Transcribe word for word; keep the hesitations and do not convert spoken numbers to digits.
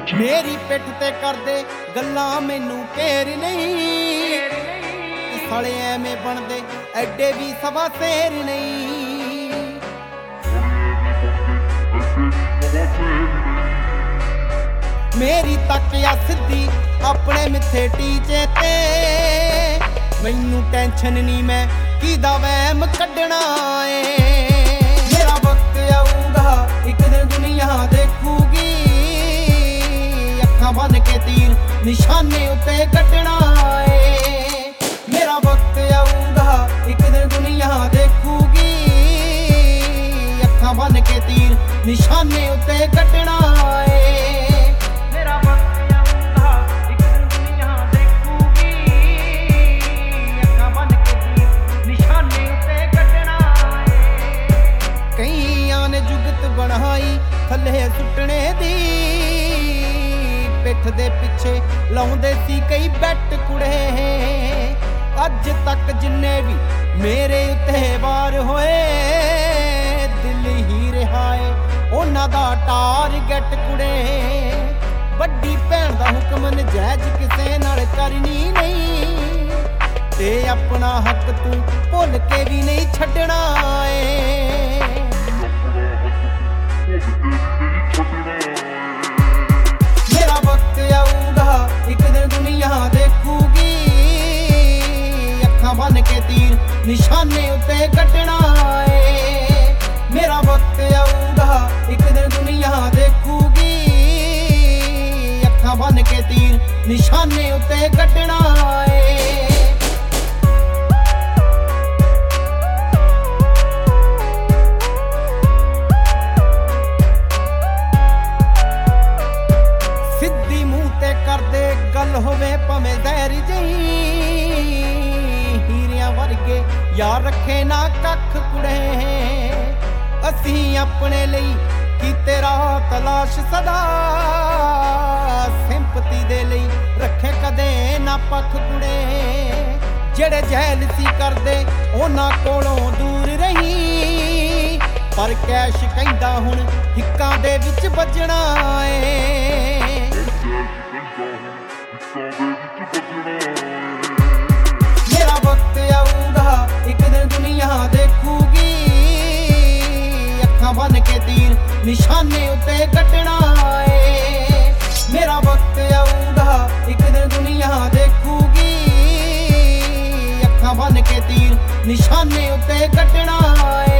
मेरी पिठ ते करदे गल्लां मैनू घेर नहीं, साले एवें बनदे एडे भी सवा शेर नहीं। मेरी तकिया सिद्धी अपने मिथे टीचे ते, मैनू टेंशन नहीं मैं कीदा वहम कड्डना है। मेरा वक्त आऊगा एक दिन दुनिया देखूगी, अखां बन के तीर निशाने उत्ते कड्डना है। मेरा वक्त आऊगा एक दिन दुनिया देखूगी, अखां बन के तीर निशाने उत्ते कड्डना है। मेरा वक्त आऊगा एक दिन दुनिया देखूगी, अखां बन के तीर निशाने उत्ते कड्डना है। कईयां ने जुगत बनाई थल्ले सुटने दी, पिठ दे पिछे लाउंदे सी कई बैट कुड़े। अज तक जिन्ने भी मेरे उत्ते वार होए, दिल ही रहा है उन्हां दा टारगेट कुड़े। वड्डी भैन दा हुक्म नजायज किसे नाल करनी नहीं, ते अपना हक तू भुल के भी नहीं छड्डना है। मेरा वक्त आऊगा एक दिन दुनिया देखूगी, अखां बन के तीर निशाने उत्ते कड्डना है। मेरा वक्त आऊगा एक दिन दुनिया देखूगी, अखां बन के तीर निशाने उत्ते कड्डना है। सिद्धी मूंह ते करदे गल होवे भावें ज़हर जही, हीरियां वर्गे यार रखे ना कख कुड़े। असीं अपने लई कीते राह तलाश सदा, सिंपति दे लई रखे कदे ना पख कुड़े। जेड़े जैलसी करदे उन्हां कोलों दूर रही, पर कैश कहंदा हुण हिक्कां दे विच वजना है। मेरा वक्त आऊगा एक दिन दुनिया देखूगी, अखां बन के तीर निशाने उत्ते कड्डना है। मेरा वक्त आऊगा एक दिन दुनिया देखूगी, अखां बन के तीर निशाने उत्ते कड्डना है।